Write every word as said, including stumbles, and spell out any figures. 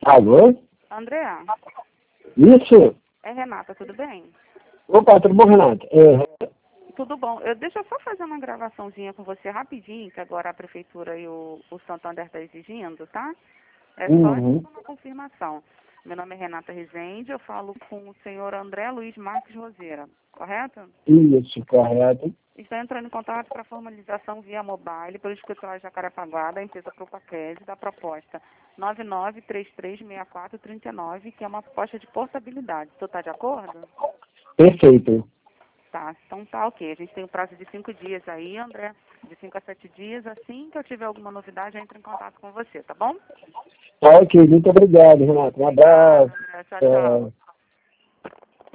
Alô? André, Isso? é Renata, tudo bem? Opa, tudo bom, Renato? É, Tudo bom. Eu, deixa eu só fazer uma gravaçãozinha com você rapidinho, que agora a prefeitura e o, o Santander está exigindo, tá? É só uhum. uma confirmação. Meu nome é Renata Rezende, eu falo com o senhor André Luiz Marques Roseira, correto? Isso, correto. Está entrando em contato para formalização via mobile pelo escritório de Jacarepaguá da empresa Propaquese da proposta nove nove três três seis quatro três nove, que é uma proposta de portabilidade. Tu está de acordo? Perfeito. Tá, então tá ok. A gente tem um prazo de cinco dias aí, André, de cinco a sete dias. Assim que eu tiver alguma novidade, eu entro em contato com você, tá bom? Tá ok, muito obrigado, Renato. Um abraço. André, tchau, tchau. Tchau.